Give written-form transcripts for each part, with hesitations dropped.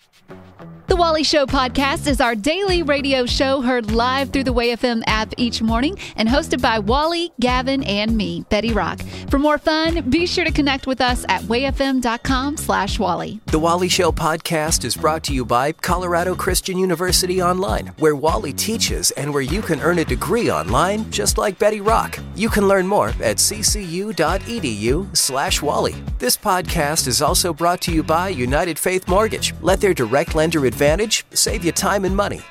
The Wally Show podcast is our daily radio show heard live through the WayFM app each morning and hosted by Wally, Gavin, and me, Betty Rock. For more fun, be sure to connect with us at wayfm.com/Wally. The Wally Show podcast is brought to you by Colorado Christian University Online, where Wally teaches and where you can earn a degree online just like Betty Rock. You can learn more at ccu.edu/Wally. This podcast is also brought to you by United Faith Mortgage. Let their direct lender advantage save you time and money.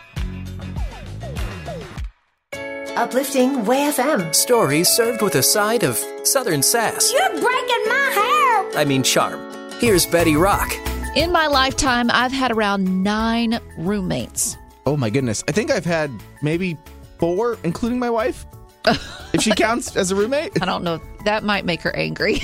Uplifting WayFM. Stories served with a side of Southern sass. You're breaking my hair! I mean charm. Here's Betty Rock. In my lifetime, I've had around 9 roommates. Oh my goodness. I think I've had maybe 4, including my wife. If she counts as a roommate. I don't know. That might make her angry.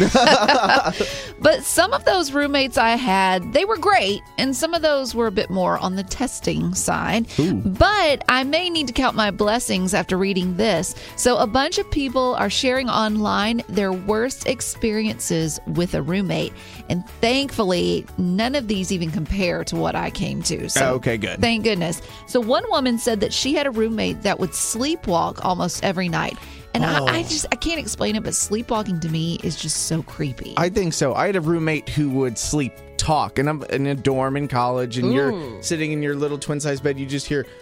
But some of those roommates I had, they were great. And some of those were a bit more on the testing side. Ooh. But I may need to count my blessings after reading this. So a bunch of people are sharing online their worst experiences with a roommate. And thankfully, none of these even compare to what I came to. So okay, good. Thank goodness. So one woman said that she had a roommate that would sleepwalk almost every night. And I can't explain it, but sleepwalking to me is just so creepy. I think so. I had a roommate who would sleep talk, and I'm in a dorm in college, and you're sitting in your little twin-size bed. You just hear,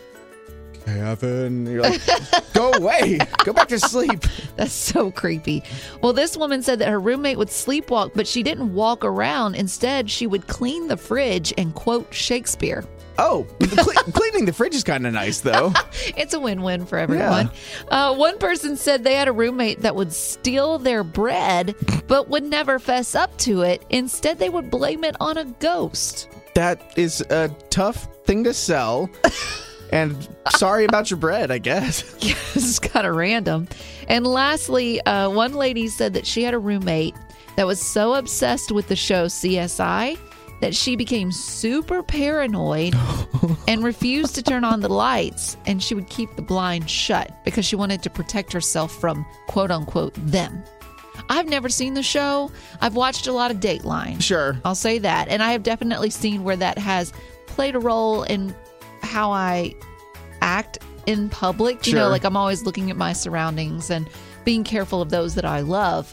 Kevin. You're like, go away. Go back to sleep. That's so creepy. Well, this woman said that her roommate would sleepwalk, but she didn't walk around. Instead, she would clean the fridge and quote Shakespeare. Oh, cleaning the fridge is kind of nice, though. It's a win-win for everyone. Yeah. One person said they had a roommate that would steal their bread, but would never fess up to it. Instead, they would blame it on a ghost. That is a tough thing to sell. And sorry about your bread, I guess. Yeah, this is kind of random. And lastly, one lady said that she had a roommate that was so obsessed with the show CSI that she became super paranoid and refused to turn on the lights, and she would keep the blinds shut because she wanted to protect herself from quote-unquote them. I've never seen the show. I've watched a lot of Dateline. Sure. I'll say that. And I have definitely seen where that has played a role in how I act in public. You know, like I'm always looking at my surroundings and being careful of those that I love.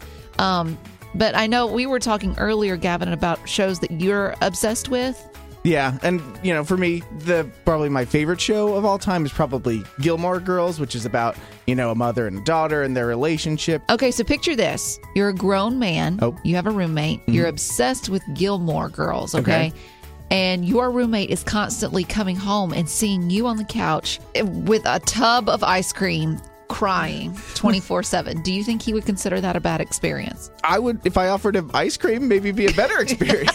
But I know we were talking earlier, Gavin, about shows that you're obsessed with. Yeah, and, you know, for me, probably my favorite show of all time is probably Gilmore Girls, which is about, you know, a mother and a daughter and their relationship. Okay, so picture this. You're a grown man. Oh. You have a roommate. Mm-hmm. You're obsessed with Gilmore Girls, okay? And your roommate is constantly coming home and seeing you on the couch with a tub of ice cream crying 24/7. Do you think he would consider that a bad experience? I would, if I offered him ice cream, maybe be a better experience.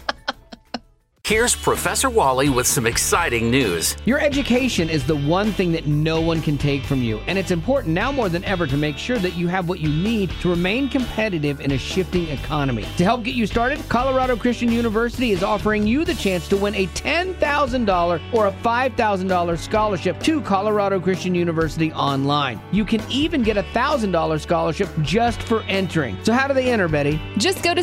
Here's Professor Wally with some exciting news. Your education is the one thing that no one can take from you, and it's important now more than ever to make sure that you have what you need to remain competitive in a shifting economy. To help get you started, Colorado Christian University is offering you the chance to win a $10,000 or a $5,000 scholarship to Colorado Christian University online. You can even get a $1,000 scholarship just for entering. So how do they enter, Betty? Just go to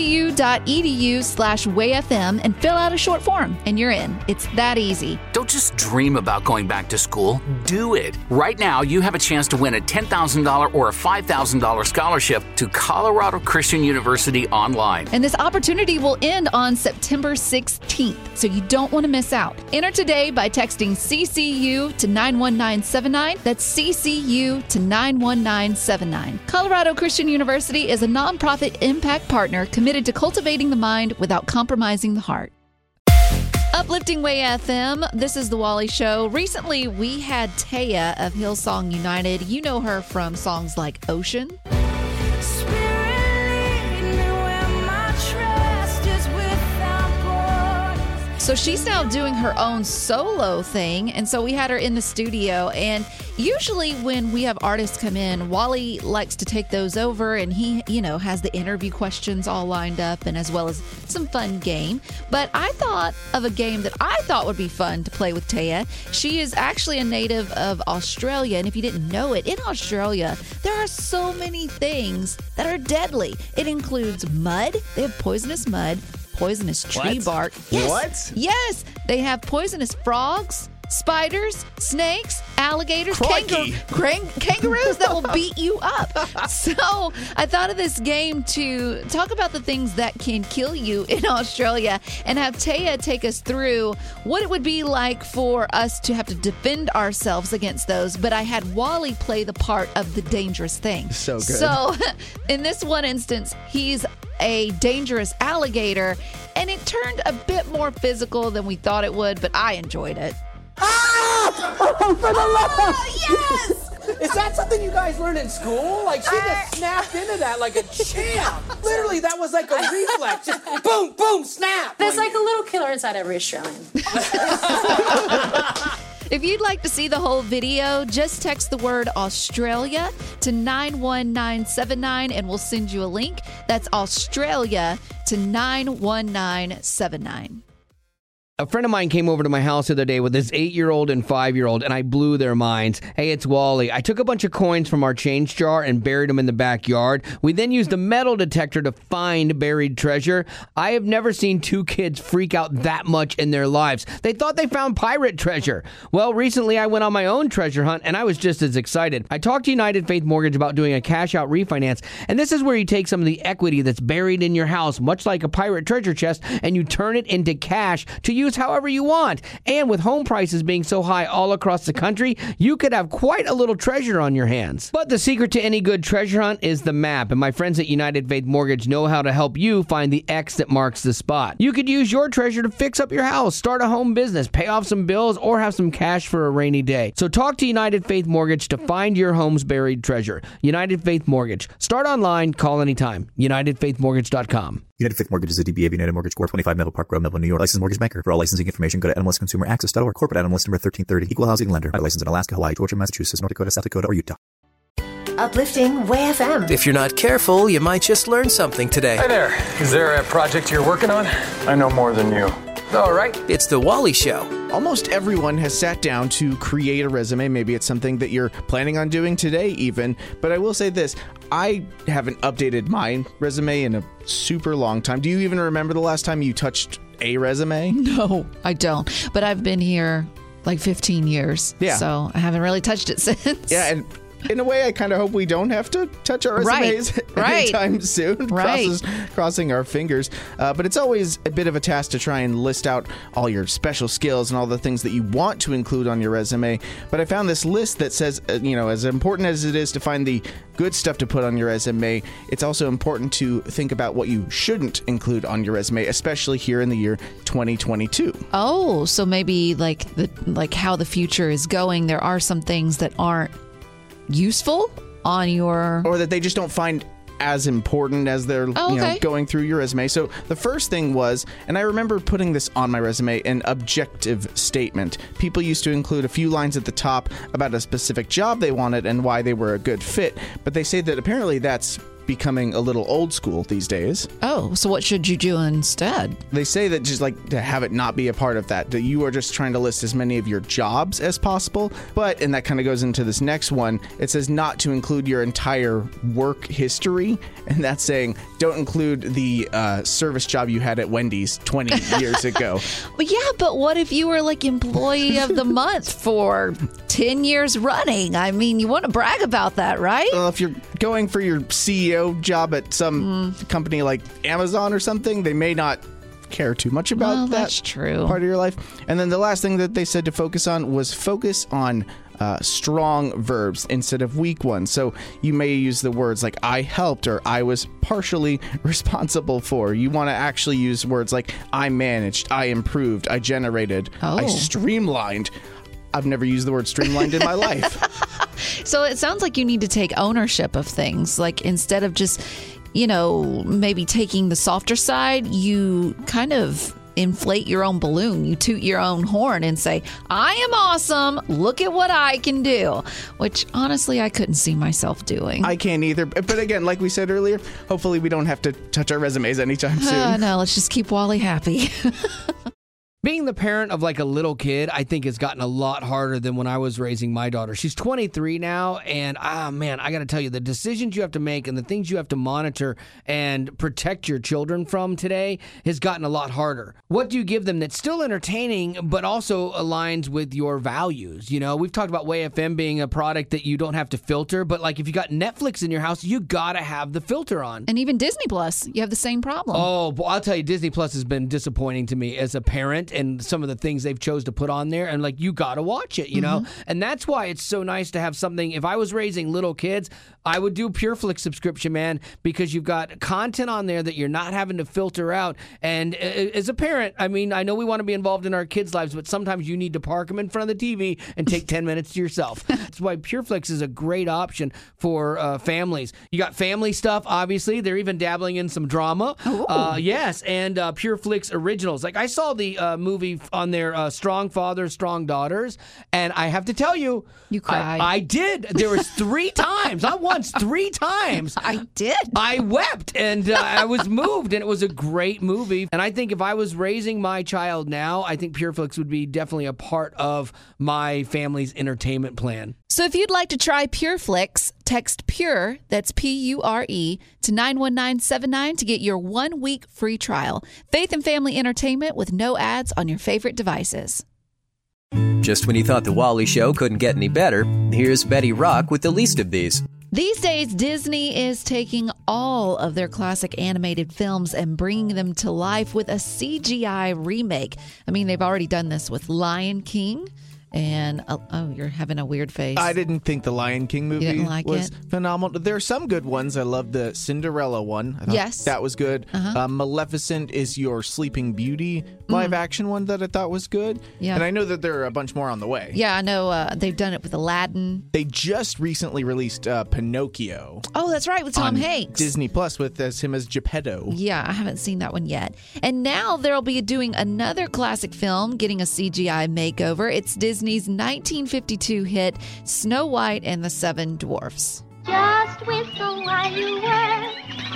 ccu.edu/wayfm and fill out a short form, and you're in. It's that easy. Don't just dream about going back to school. Do it. Right now, you have a chance to win a $10,000 or a $5,000 scholarship to Colorado Christian University online. And this opportunity will end on September 16th, so you don't want to miss out. Enter today by texting CCU to 91979. That's CCU to 91979. Colorado Christian University is a nonprofit impact partner committed to cultivating the mind without compromising the heart. Uplifting Way FM, this is The Wally Show. Recently, we had Taya of Hillsong United. You know her from songs like Ocean. So she's now doing her own solo thing, and so we had her in the studio. And usually when we have artists come in, Wally likes to take those over, and he, you know, has the interview questions all lined up, and as well as some fun game. But I thought of a game that I thought would be fun to play with Taya. She is actually a native of Australia, and if you didn't know it, in Australia, there are so many things that are deadly. It includes mud. They have poisonous mud. poisonous tree bark. Yes. What? Yes, they have poisonous frogs, spiders, snakes, alligators, kangaroos that will beat you up. So I thought of this game to talk about the things that can kill you in Australia and have Taya take us through what it would be like for us to have to defend ourselves against those. But I had Wally play the part of the dangerous thing. So good. So in this one instance, he's a dangerous alligator, and it turned a bit more physical than we thought it would, but I enjoyed it. Oh, for the love! Yes! Is that something you guys learned in school? Like, she just snapped into that like a champ. Literally, that was like a reflex. Just boom, boom, snap. There's like a little killer inside every Australian. If you'd like to see the whole video, just text the word Australia to 91979 and we'll send you a link. That's Australia to 91979. A friend of mine came over to my house the other day with his 8-year-old and 5-year-old, and I blew their minds. Hey, it's Wally. I took a bunch of coins from our change jar and buried them in the backyard. We then used a metal detector to find buried treasure. I have never seen two kids freak out that much in their lives. They thought they found pirate treasure. Well, recently I went on my own treasure hunt, and I was just as excited. I talked to United Faith Mortgage about doing a cash-out refinance, and this is where you take some of the equity that's buried in your house, much like a pirate treasure chest, and you turn it into cash to use however you want. And with home prices being so high all across the country, you could have quite a little treasure on your hands. But the secret to any good treasure hunt is the map, and my friends at United Faith Mortgage know how to help you find the X that marks the spot. You could use your treasure to fix up your house, start a home business, pay off some bills, or have some cash for a rainy day. So talk to United Faith Mortgage to find your home's buried treasure. United Faith Mortgage. Start online, call anytime. UnitedFaithMortgage.com. United Faith Mortgage is a DBA of United Mortgage Corp. 25 Melville Park Road, Melville, New York. Licensed mortgage banker. For all licensing information, go to NMLSConsumerAccess.org. Corporate NMLS number 1330. Equal housing lender. Licensed in Alaska, Hawaii, Georgia, Massachusetts, North Dakota, South Dakota, or Utah. Uplifting Way FM. If you're not careful, you might just learn something today. Hi there. Is there a project you're working on? I know more than you. All right. It's The Wally Show. Almost everyone has sat down to create a resume. Maybe it's something that you're planning on doing today even. But I will say this. I haven't updated my resume in a super long time. Do you even remember the last time you touched a resume? No, I don't. But I've been here like 15 years. Yeah. So I haven't really touched it since. Yeah, and in a way, I kind of hope we don't have to touch our resumes anytime soon. Crossing our fingers. But it's always a bit of a task to try and list out all your special skills and all the things that you want to include on your resume. But I found this list that says, as important as it is to find the good stuff to put on your resume, it's also important to think about what you shouldn't include on your resume, especially here in the year 2022. Oh, so maybe like how the future is going, there are some things that aren't useful on your... Or that they just don't find as important as they're going through your resume. So the first thing was, and I remember putting this on my resume, an objective statement. People used to include a few lines at the top about a specific job they wanted and why they were a good fit. But they say that apparently that's becoming a little old school these days. Oh, so what should you do instead? They say that just like to have it not be a part of that you are just trying to list as many of your jobs as possible. But, and that kind of goes into this next one, it says not to include your entire work history. And that's saying don't include the service job you had at Wendy's 20 years ago. Well, yeah, but what if you were like employee of the month for 10 years running? I mean, you want to brag about that, right? Well, if you're going for your CEO job at some company like Amazon or something, they may not care too much about that's true. part of your life. And then the last thing that they said to focus on was focus on strong verbs instead of weak ones. So you may use the words like I helped or I was partially responsible for. You want to actually use words like I managed, I improved, I generated, I streamlined. I've never used the word streamlined in my life. So it sounds like you need to take ownership of things. Like instead of just, maybe taking the softer side, you kind of inflate your own balloon. You toot your own horn and say, I am awesome. Look at what I can do. Which honestly, I couldn't see myself doing. I can't either. But again, like we said earlier, hopefully we don't have to touch our resumes anytime soon. No, let's just keep Wally happy. Being the parent of like a little kid, I think has gotten a lot harder than when I was raising my daughter. She's 23 now, and man, I got to tell you, the decisions you have to make and the things you have to monitor and protect your children from today has gotten a lot harder. What do you give them that's still entertaining, but also aligns with your values? You know, we've talked about WayFM being a product that you don't have to filter, but like if you got Netflix in your house, you got to have the filter on. And even Disney Plus, you have the same problem. Oh, well, I'll tell you, Disney Plus has been disappointing to me as a parent, and some of the things they've chose to put on there, and like you got to watch it, you know? And that's why it's so nice to have something. If I was raising little kids, I would do PureFlix subscription, man, because you've got content on there that you're not having to filter out. And as a parent, I mean, I know we want to be involved in our kids' lives, but sometimes you need to park them in front of the TV and take 10 minutes to yourself. That's why PureFlix is a great option for families. You got family stuff, obviously. They're even dabbling in some drama. Yes, and PureFlix originals. Like I saw the movie on there, Strong Fathers, Strong Daughters, and I have to tell you, you cried. I did. There was 3 times, not once, 3 times. I did. I wept, and I was moved, and it was a great movie. And I think if I was raising my child now, I think PureFlix would be definitely a part of my family's entertainment plan. So if you'd like to try PureFlix, text PURE, that's PURE, to 91979 to get your 1-week free trial. Faith and family entertainment with no ads on your favorite devices. Just when you thought The Wally Show couldn't get any better, here's Betty Rock with the least of these. These days, Disney is taking all of their classic animated films and bringing them to life with a CGI remake. I mean, they've already done this with Lion King. And, oh, you're having a weird face. I didn't think the Lion King movie was it? phenomenal. There are some good ones. I love the Cinderella one. I thought that was good. Maleficent is your Sleeping Beauty live-action one that I thought was good. Yeah. And I know that there are a bunch more on the way. Yeah, I know they've done it with Aladdin. They just recently released Pinocchio. Oh, that's right, with Tom Hanks. Disney Plus with him as Geppetto. Yeah, I haven't seen that one yet. And now they'll be doing another classic film, getting a CGI makeover. It's Disney's 1952 hit, Snow White and the Seven Dwarfs. Just whistle while you work.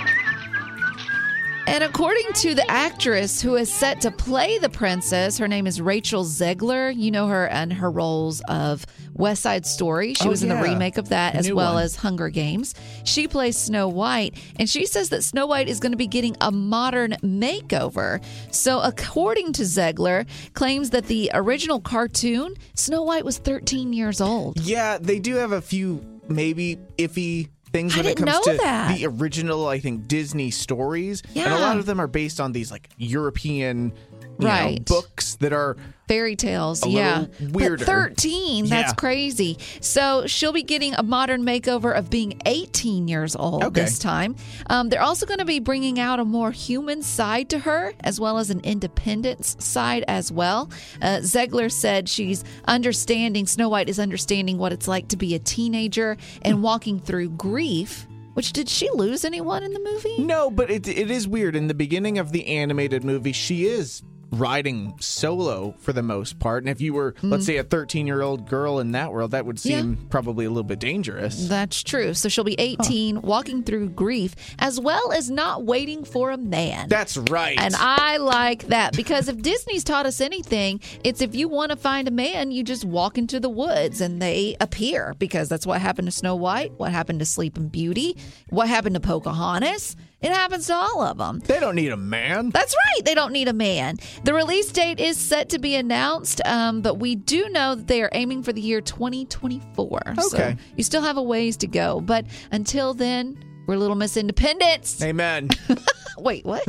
And according to the actress who is set to play the princess, her name is Rachel Zegler. You know her and her roles of West Side Story. She was in the remake of that, as well as Hunger Games. She plays Snow White, and she says that Snow White is going to be getting a modern makeover. So according to Zegler, claims that the original cartoon, Snow White was 13 years old. Yeah, they do have a few maybe iffy things when it comes to the original, I think, Disney stories. Yeah. And a lot of them are based on these like European know, books that are fairy tales. a little weirder. But 13, that's crazy. So she'll be getting a modern makeover of being 18 years old this time. They're also going to be bringing out a more human side to her, as well as an independence side as well. Zegler said she's understanding, Snow White is understanding what it's like to be a teenager and walking through grief. Which, did she lose anyone in the movie? No, but it is weird. In the beginning of the animated movie, she is riding solo for the most part. And if you were, let's say, a 13-year-old girl in that world, that would seem probably a little bit dangerous. That's true. So she'll be 18, walking through grief, as well as not waiting for a man. That's right. And I like that, because if Disney's taught us anything, it's if you want to find a man, you just walk into the woods and they appear, because that's what happened to Snow White, what happened to Sleeping Beauty, what happened to Pocahontas. It happens to all of them. They don't need a man. That's right. They don't need a man. The release date is set to be announced, but we do know that they are aiming for the year 2024. Okay. So you still have a ways to go. But until then, we're Little Miss Independence. Amen. Wait, what?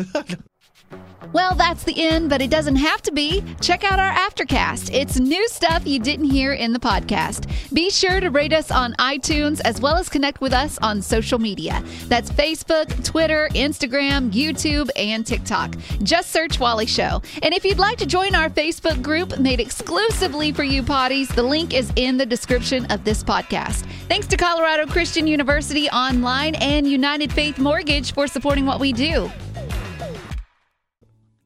Well, that's the end, but it doesn't have to be. Check out our Aftercast. It's new stuff you didn't hear in the podcast. Be sure to rate us on iTunes, as well as connect with us on social media. That's Facebook, Twitter, Instagram, YouTube, and TikTok. Just search Wally Show. And if you'd like to join our Facebook group made exclusively for you potties, the link is in the description of this podcast. Thanks to Colorado Christian University Online and United Faith Mortgage for supporting what we do.